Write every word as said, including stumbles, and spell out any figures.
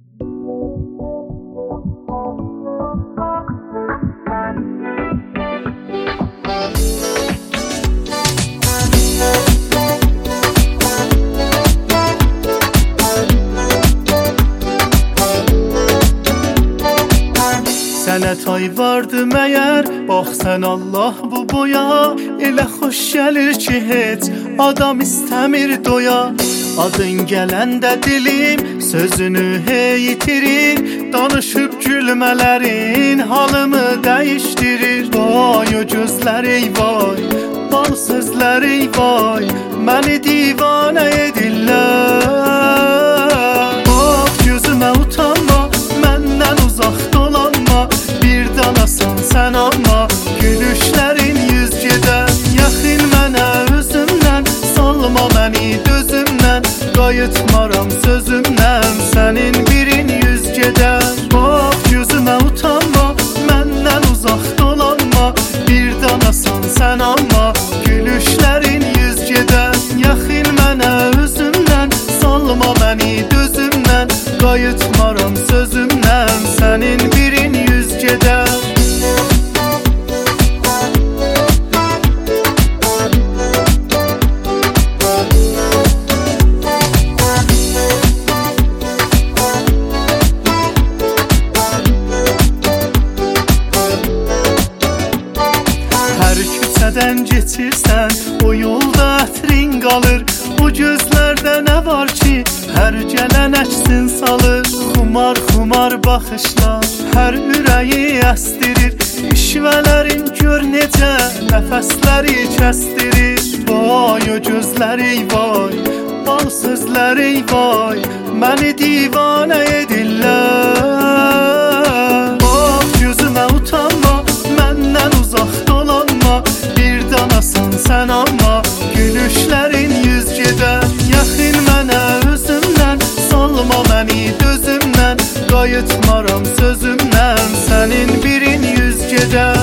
Sənə tay vardı məyər, bax sən Allah bu boya. Elə xoş gəlir ki heç adam istəmir doya. Adın gələndə dilim sözünü hey itirir. Danışıb gülmələrin halımı dəyişdirir. Vay o gözlər ey vay, bal sözlər ey vay, məni divanə edirlər. Bax gözümə utanma, məndən uzaq dolanma. Bir danasan sən amma gülüşlərin yüz gedər. Yaxın mənə özümdən, salma məni dözümdən. Qayıtmaram sözümdən, sənin birin yüz gedər. Bax gözümə utanma, məndən uzaq dolanma. Bir danasan sən amma gülüşlərin yüz gedər. Yaxın mənə özümdən, salma məni dözümdən. Qayıtmaram sözümdən, sənin birin yüz gedər. Küçədən keçirsən, o yolda ətrin qalır. O gözlərdə nə var ki, hər gələn əksin salır. Xumar xumar baxışlar hər ürəyi əsdirir. İşvələrin gör necə nəfəsləri kəsdirir. Vay o gözlər ey vay, bal sözlər ey vay, məni divanə edirlər. Bax gözümə utanma, məndən uzaq dolanma. Bir danasan sən amma gülüşlərin yüz gedər. Yaxın mənə özümdən, salma məni dözümdən. Qayıtmaram sözümdən, sənin birin yüz gedər.